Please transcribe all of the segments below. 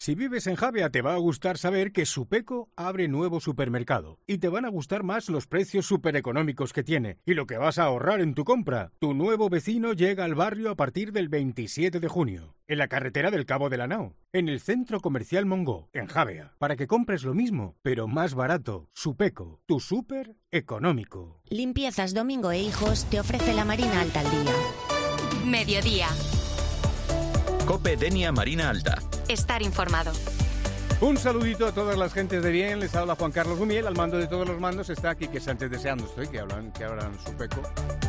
Si vives en Javea te va a gustar saber que Supeco abre nuevo supermercado y te van a gustar más los precios supereconómicos que tiene y lo que vas a ahorrar en tu compra. Tu nuevo vecino llega al barrio a partir del 27 de junio, en la carretera del Cabo de la Nao, en el Centro Comercial Mongó, en Javea, para que compres lo mismo, pero más barato. Supeco, tu súper económico. Limpiezas Domingo e Hijos te ofrece la Marina Alta al día. Mediodía. COPE Denia Marina Alta. Estar informado. Un saludito a todas las gentes de bien, les habla Juan Carlos Gumiel, al mando de todos los mandos está aquí, que Sánchez deseando estoy, que abran Supeco.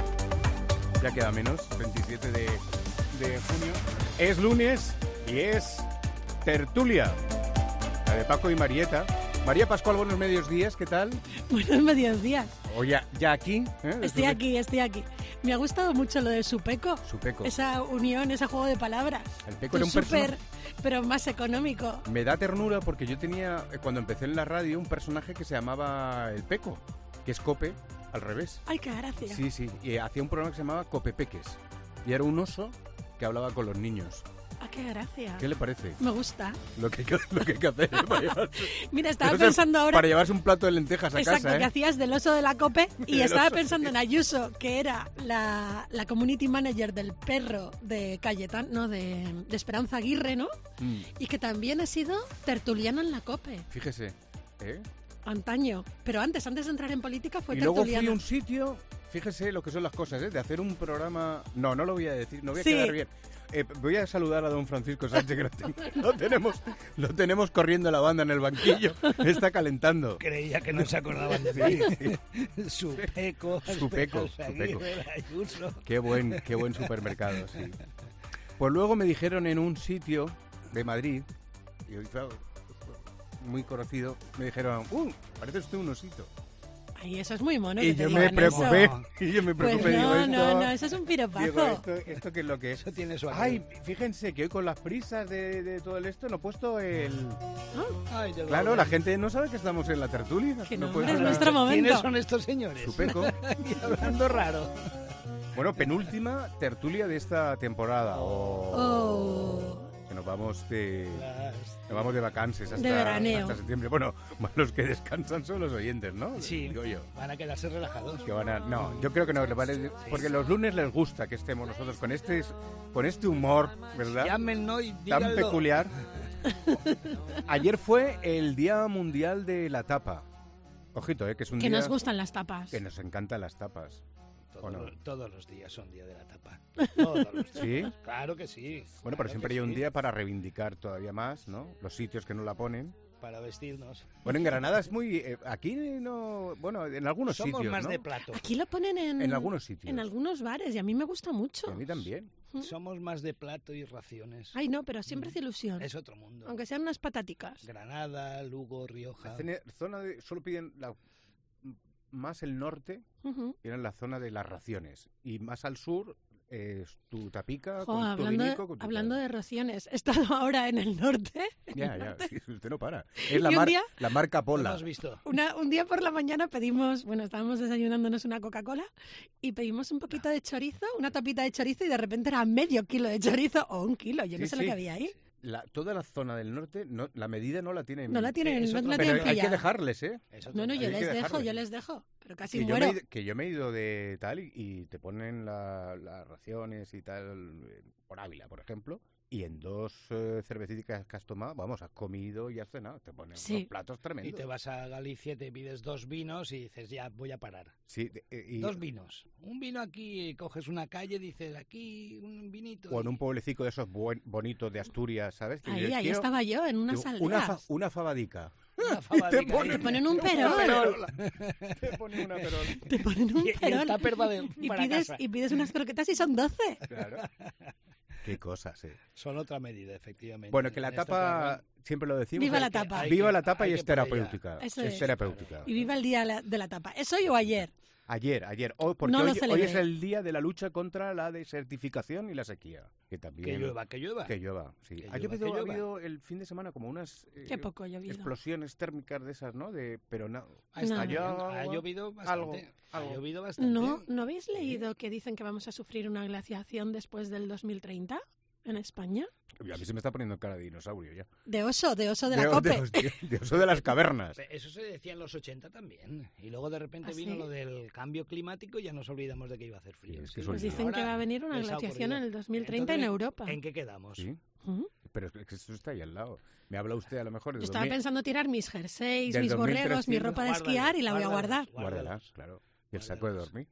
Ya queda menos, 27 de junio. Es lunes y es tertulia, la de Paco y Marieta. María Pascual, buenos medios días, ¿qué tal? Buenos medios días. Oye, ¿ya aquí? Estoy aquí. Me ha gustado mucho lo de Supeco. Supeco. Esa unión, ese juego de palabras. El Peco era un personaje, pero más económico. Me da ternura porque yo tenía, cuando empecé en la radio, un personaje que se llamaba El Peco, que es Cope, al revés. Ay, qué gracia. Sí, y hacía un programa que se llamaba Copepeques. Y era un oso que hablaba con los niños. Ah, qué gracia. ¿Qué le parece? Me gusta. Lo que hay que hacer para llevarse. Mira, estaba pensando ahora... Para llevarse un plato de lentejas a exacto, casa, que hacías del oso de la COPE y estaba pensando sí. en Ayuso, que era la community manager del perro de Cayetán, no, de Esperanza Aguirre, ¿no? Y que también ha sido tertuliana en la COPE. Fíjese, Antaño. Pero antes de entrar en política fue y tertuliana. Y luego fui a un sitio, fíjese lo que son las cosas, de hacer un programa... No lo voy a decir, no voy a sí. quedar bien. Voy a saludar a don Francisco Sánchez, que lo tenemos corriendo la banda en el banquillo. Está calentando. Creía que no se acordaban de mí. Supeco. Ayuso. Qué buen supermercado, sí. Pues luego me dijeron en un sitio de Madrid, y muy conocido, me dijeron, parece usted un osito. Ay, eso es muy mono. Y yo me preocupé. Pues no, eso es un piropazo. Digo, ¿esto qué es lo que es? Eso tiene su Ay, fíjense que hoy con las prisas de todo esto no he puesto el... Ay, claro, la gente no sabe que estamos en la tertulia. Que no, puede es hablar. nuestro momento. ¿Quiénes son estos señores? Supeco. Y hablando raro. Bueno, penúltima tertulia de esta temporada. Que nos vamos de vacances hasta septiembre. Bueno, los que descansan son los oyentes, ¿no? Sí, digo yo. Van a quedarse relajados. No, yo creo que no, porque los lunes les gusta que estemos nosotros con este humor, ¿verdad? Llámennos y tan díganlo. peculiar. Ayer fue el Día Mundial de la Tapa. Ojito, que es un día... Que nos gustan las tapas. Que nos encantan las tapas. Todos los días son día de la tapa. Todos los días. ¿Sí? Claro que sí. Bueno, pero siempre hay un día para reivindicar todavía más, ¿no? Los sitios que no la ponen. Para vestirnos. Bueno, en Granada es muy... aquí no... Bueno, en algunos Somos sitios, más ¿no? de plato. Aquí lo ponen en algunos sitios. En algunos bares y a mí me gusta mucho. Y a mí también. Somos más de plato y raciones. Ay, no, pero siempre hace ilusión. Es otro mundo. Aunque sean unas pataticas. Granada, Lugo, Rioja. Solo piden más el norte, tienen la zona de las raciones. Y más al sur... tu tapica con tu vinico, hablando de raciones, he estado ahora en el norte. Ya, sí, usted no para. Es la marca Pola. ¿Lo has visto? Un día por la mañana estábamos desayunándonos una Coca-Cola y pedimos un poquito de chorizo, una tapita de chorizo y de repente era medio kilo de chorizo o 1 kilo, yo no sé lo que había ahí. Toda la zona del norte, la medida no la tienen. No la tienen, pero hay que dejarles, ¿eh? No, yo les dejo. Pero casi que muero. Yo me he ido de tal y te ponen las raciones y tal, por Ávila, por ejemplo, y en 2 cervecitas que has tomado, vamos, has comido y has cenado, te ponen unos platos tremendos. Y te vas a Galicia, te pides 2 vinos y dices, ya, voy a parar. Sí. 2 vinos. Un vino aquí, coges una calle, dices, aquí, un vinito. O en un pueblecito de esos bonitos de Asturias, ¿sabes? Ahí estaba yo, en unas aldeas. Una fabadica. Te ponen un perol. Te ponen una perola. Te ponen un perol. Y pides unas croquetas y son 12. Claro. Qué cosas, Son otra medida, efectivamente. Bueno, que la tapa, siempre lo decimos. Viva la tapa. Viva la tapa y es terapéutica. Eso es terapéutica. Y viva el día de la tapa. ¿Es hoy o ayer? Ayer. Porque hoy es el día de la lucha contra la desertificación y la sequía. Que también... Que llueva. Sí. Ha llovido el fin de semana como unas Qué poco ha llovido. Explosiones térmicas de esas, ¿no? Pero no. Ha llovido bastante. Ha llovido bastante. ¿No habéis leído que dicen que vamos a sufrir una glaciación después del 2030 en España? A mí se me está poniendo cara de dinosaurio ya. De oso de la COPE. De oso de las cavernas. Eso se decía en los 80 también. Y luego de repente vino ¿sí? lo del cambio climático y ya nos olvidamos de que iba a hacer frío. Es que Pues dicen que va a venir una glaciación en el 2030 en Europa. ¿En qué quedamos? ¿Sí? ¿Mm? Pero es que eso está ahí al lado. Me habla usted a lo mejor de Yo estaba pensando tirar mis jerseys, del mis borregos, 2300, mi ropa de esquiar y la voy a guardar. Guárdala, claro. Y el saco de dormir.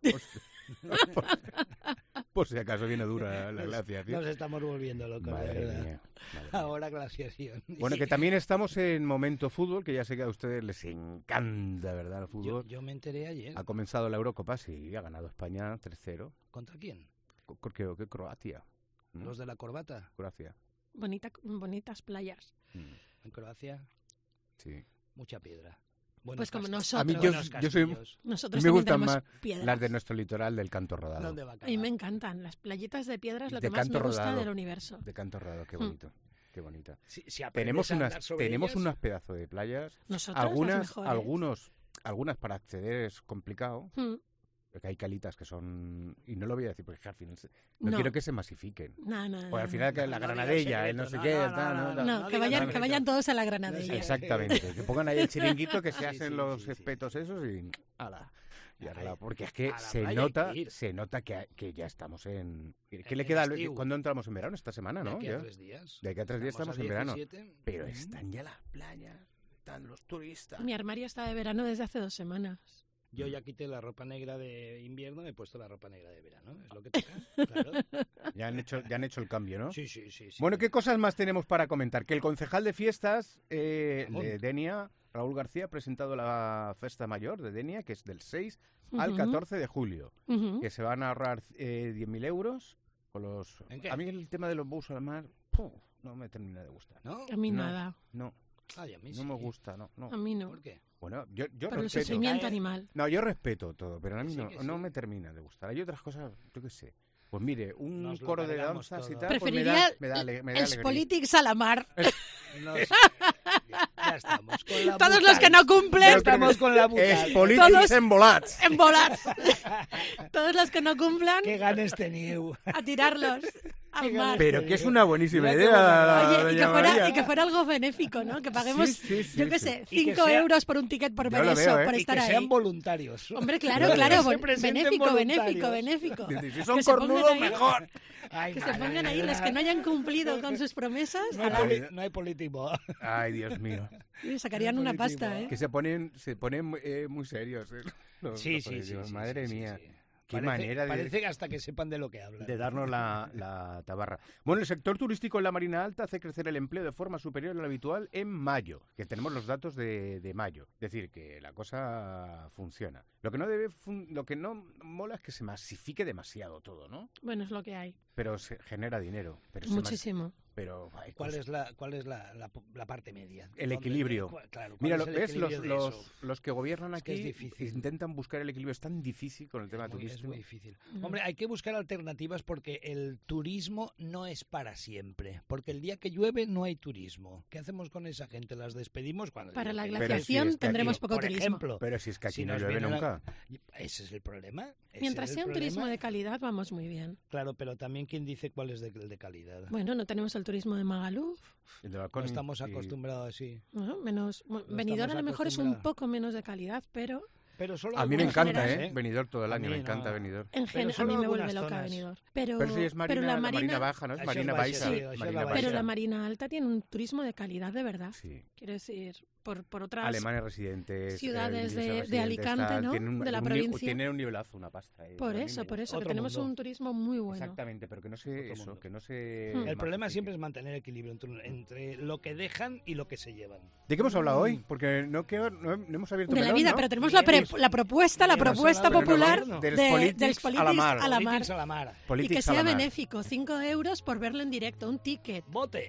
Por si acaso viene dura la glaciación. Nos estamos volviendo locos. Madre ¿verdad? mía. Ahora glaciación. Bueno, que también estamos en momento fútbol, que ya sé que a ustedes les encanta, ¿verdad? El fútbol. Yo me enteré ayer. Ha comenzado la Eurocopa, sí, ha ganado España 3-0. ¿Contra quién? Creo que Croacia. ¿No? ¿Los de la corbata? Croacia. Bonitas playas. En Croacia, Sí. mucha piedra. Buenos Pues como castillos. nosotros. A mí Buenos yo soy... castillos. Nosotros Me también gustan tenemos más piedras. las de nuestro litoral del Canto Rodado. ¿Dónde va a A mí me acabar? encantan las playitas de piedras, lo De que más Canto me gusta Rodado. del universo. De Canto Rodado, qué bonito. Qué bonita. Si aprendes Tenemos a andar sobre ellas, unos pedazos de playas. Nosotros las mejores. Algunas para acceder es complicado. Mm. Porque hay calitas que son... Y no lo voy a decir porque al final no No. quiero que se masifiquen. No. Porque al final que la no granadella, digas el no sé secreto, qué... no, tal, no, tal. No, que digas vayan todos a la granadella. Exactamente. Que pongan ahí el chiringuito, que se Sí, hacen sí, los sí, sí. espetos esos y... ¡Hala! Y arregla. Ay, Porque es que a la se playa nota, hay que ir. se nota que ya estamos en... ¿Qué En le queda? estiu. ¿Cuándo entramos en verano? Esta semana, de ¿no? aquí Ya. a 3 días. De aquí a 3 días estamos a en verano. 17. Pero están ya las playas, están los turistas. Mi armario está de verano desde hace 2 semanas. Yo ya quité la ropa negra de invierno, me he puesto la ropa negra de verano. Es lo que toca, claro. Ya han hecho el cambio, ¿no? Sí. Bueno, ¿qué cosas más tenemos para comentar? Que el concejal de fiestas Ramón. de Denia, Raúl García, ha presentado la festa mayor de Denia, que es del 6 al Ujú. 14 de julio, Ujú. que se van a ahorrar 10.000 euros con los... ¿En qué? A mí el tema de los bus al mar, no me termina de gustar. ¿No? A mí No. nada. No, Ay, a mí no sí. me gusta, no. A mí no. ¿Por qué? Bueno, yo Por el respeto. sufrimiento Cae- animal. No, yo respeto todo, pero a mí Sí, no, que sí. no me termina de gustar. Hay otras cosas, yo qué sé. Pues mire, un Nos lo coro de cargamos danzas y todo. tal, pues Preferiría me da els alegría. polítics a la mar. No sé. Ya estamos con la Todos butal. los que no Ya cumplen, estamos con la butal. Es polítics Todos- embolats. embolats. Todos los que no cumplan, Qué ganes teniu. a tirarlos al mar. Pero que es una buenísima Mira qué idea, Oye, doña María. y que fuera algo benéfico, ¿no? Que paguemos, Sí, sí, yo qué sí. sé, Y que 5 sea- euros por un ticket por Yo ver lo eso, veo, por ¿eh? Y estar que ahí. sean voluntarios. Hombre, claro, Que claro, se presenten benéfico, voluntarios. Si son Que se pongan cornudos, ahí. mejor. Ay, Que se madre pongan ahí mía. los que no hayan cumplido con sus promesas, No hay, ala, no hay político. Ay, Dios mío. y sacarían una pasta, ¿eh? Que se ponen muy serios. Los políticos. Madre mía. Qué manera Parece que hasta que sepan de lo que hablan. de darnos la tabarra. Bueno, el sector turístico en la Marina Alta hace crecer el empleo de forma superior a lo habitual en mayo, que tenemos los datos de mayo. Es decir, que la cosa funciona. Lo que no mola es que se masifique demasiado todo, ¿no? Bueno, es lo que hay. Pero se genera dinero. Pero Muchísimo. pero hay ¿Cuál cosas- es la parte media? El ¿Dónde- equilibrio. Claro, ¿cuál Mira, es el ¿ves? equilibrio de eso? Los que gobiernan Es que aquí es difícil. intentan buscar el equilibrio. Es tan difícil con el tema Es turístico. muy difícil. Ujú. Hombre, hay que buscar alternativas porque el turismo no es para siempre. Porque el día que llueve no hay turismo. ¿Qué hacemos con esa gente? ¿Las despedimos? Cuando Para la digo que- Pero glaciación si es que tendremos aquí, poco por turismo. ejemplo, Pero si es que aquí si no nos llueve viene nunca. ese es el problema. ese Mientras es sea el un turismo problema. de calidad, vamos muy bien. Claro, pero también quién dice cuál es de calidad. Bueno, no tenemos el turismo de Magaluf, El de No balcón estamos y- acostumbrados así. ¿no? Menos, No Benidorm a estamos lo mejor es un acostumbrados. poco menos de calidad, pero Pero solo A mí me algunas encanta, zonas, general, Benidorm todo el A año, me mí encanta no. Benidorm. en Pero a solo mí me vuelve algunas loca zonas. Benidorm. Pero si es Marina, la la Marina Marina, Baja, ¿no? Es Eso Marina es Baixa. Baixa, sí, eso es Marina la Baixa. pero la Marina Alta tiene un turismo de calidad de verdad. Sí. Quiero decir, por otras Alemanes residentes. ciudades ingleses de residentes, Alicante, tal, ¿no? tienen De la un provincia. Tienen un nivelazo, una pasta. Por A mí me eso, gusta. que Otro tenemos mundo. un turismo muy bueno. Exactamente, pero que no se Otro eso, mundo. que no se. El problema masifique. siempre es mantener equilibrio entre lo que dejan y lo que se llevan. ¿De qué hemos hablado hoy? Porque no hemos abierto De la melón, vida, ¿no? pero tenemos Bien, la propuesta bien, popular hablado de los de politics dels a la mar. a la mar. Politics a la mar. Y que Politics a sea la mar. benéfico, 5 euros por verlo en directo, un ticket. Vote.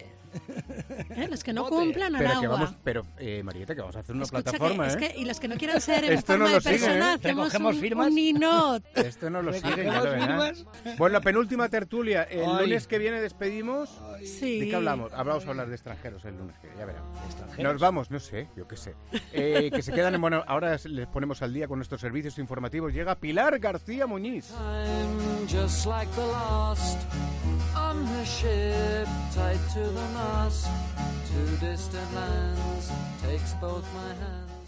Los que no Bote. cumplan al Pero que agua. vamos, Marieta, que vamos a hacer una Escucha, plataforma, es ¿eh? que, y los que no quieran ser en Esto forma no de lo sigue, persona, ¿eh? hacemos Recogemos firmas. un ninot. Esto no lo sigue, ya lo ¿Recogemos verás. firmas? Bueno, la penúltima tertulia. El Ay. lunes que viene despedimos. Sí. ¿De qué hablamos? Vamos a hablar de extranjeros el lunes que viene, ya verán. Extranjeros. Nos vamos, no sé, yo qué sé. Que se quedan en... Bueno, ahora les ponemos al día con nuestros servicios informativos. Llega Pilar García Muñiz. Time just like the last, I'm the ship, tied to the mast, to distant lands, takes both my hands.